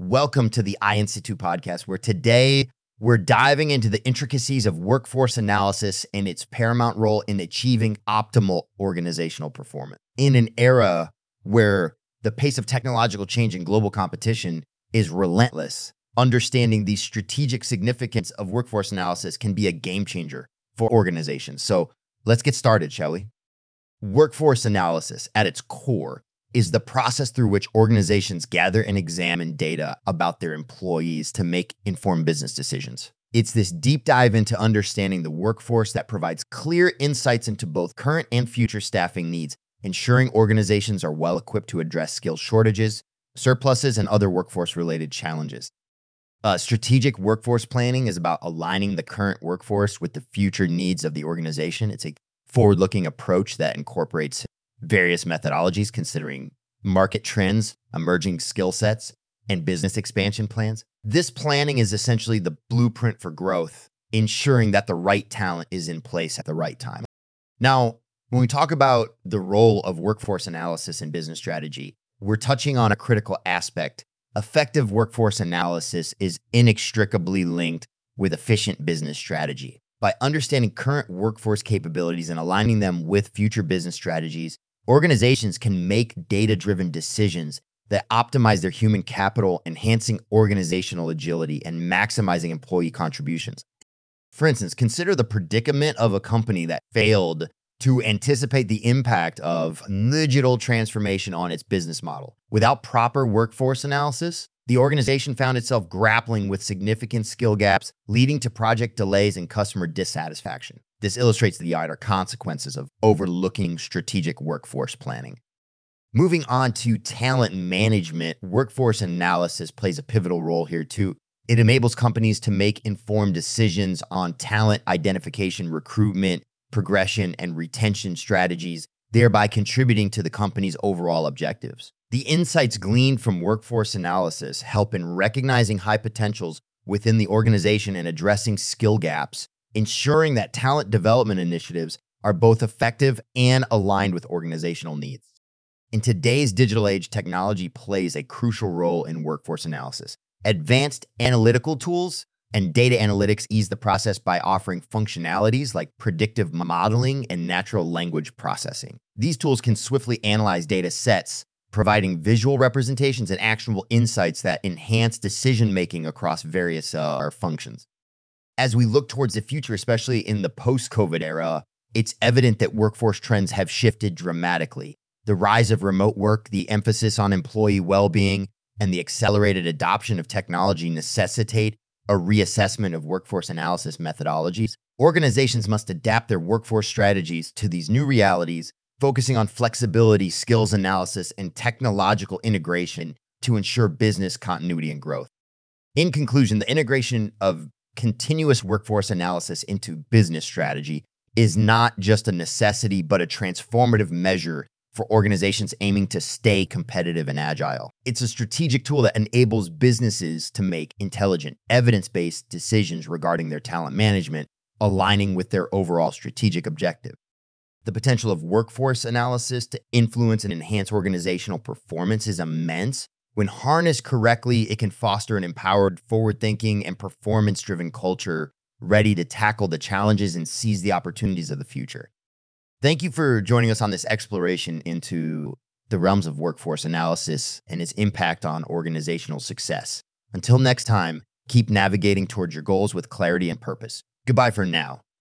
Welcome to the iInstitute podcast, where today we're diving into the intricacies of workforce analysis and its paramount role in achieving optimal organizational performance. In an era where the pace of technological change and global competition is relentless, understanding the strategic significance of workforce analysis can be a game changer for organizations. So let's get started, shall we? Workforce analysis, at its core, is the process through which organizations gather and examine data about their employees to make informed business decisions. It's this deep dive into understanding the workforce that provides clear insights into both current and future staffing needs, ensuring organizations are well equipped to address skill shortages, surpluses, and other workforce-related challenges. Strategic workforce planning is about aligning the current workforce with the future needs of the organization. It's a forward-looking approach that incorporates various methodologies considering market trends, emerging skill sets, and business expansion plans. This planning is essentially the blueprint for growth, ensuring that the right talent is in place at the right time. Now, when we talk about the role of workforce analysis in business strategy, we're touching on a critical aspect. Effective workforce analysis is inextricably linked with efficient business strategy. By understanding current workforce capabilities and aligning them with future business strategies, organizations can make data-driven decisions that optimize their human capital, enhancing organizational agility and maximizing employee contributions. For instance, consider the predicament of a company that failed to anticipate the impact of digital transformation on its business model. Without proper workforce analysis, the organization found itself grappling with significant skill gaps, leading to project delays and customer dissatisfaction. This illustrates the dire consequences of overlooking strategic workforce planning. Moving on to talent management, workforce analysis plays a pivotal role here too. It enables companies to make informed decisions on talent identification, recruitment, progression, and retention strategies, thereby contributing to the company's overall objectives. The insights gleaned from workforce analysis help in recognizing high potentials within the organization and addressing skill gaps, ensuring that talent development initiatives are both effective and aligned with organizational needs. In today's digital age, technology plays a crucial role in workforce analysis. Advanced analytical tools and data analytics ease the process by offering functionalities like predictive modeling and natural language processing. These tools can swiftly analyze data sets, providing visual representations and actionable insights that enhance decision-making across various functions. As we look towards the future, especially in the post-COVID era, it's evident that workforce trends have shifted dramatically. The rise of remote work, the emphasis on employee well-being, and the accelerated adoption of technology necessitate a reassessment of workforce analysis methodologies. Organizations must adapt their workforce strategies to these new realities, focusing on flexibility, skills analysis, and technological integration to ensure business continuity and growth. In conclusion, the integration of continuous workforce analysis into business strategy is not just a necessity, but a transformative measure for organizations aiming to stay competitive and agile. It's a strategic tool that enables businesses to make intelligent, evidence-based decisions regarding their talent management, aligning with their overall strategic objective. The potential of workforce analysis to influence and enhance organizational performance is immense. When harnessed correctly, it can foster an empowered, forward-thinking, and performance-driven culture ready to tackle the challenges and seize the opportunities of the future. Thank you for joining us on this exploration into the realms of workforce analysis and its impact on organizational success. Until next time, keep navigating towards your goals with clarity and purpose. Goodbye for now.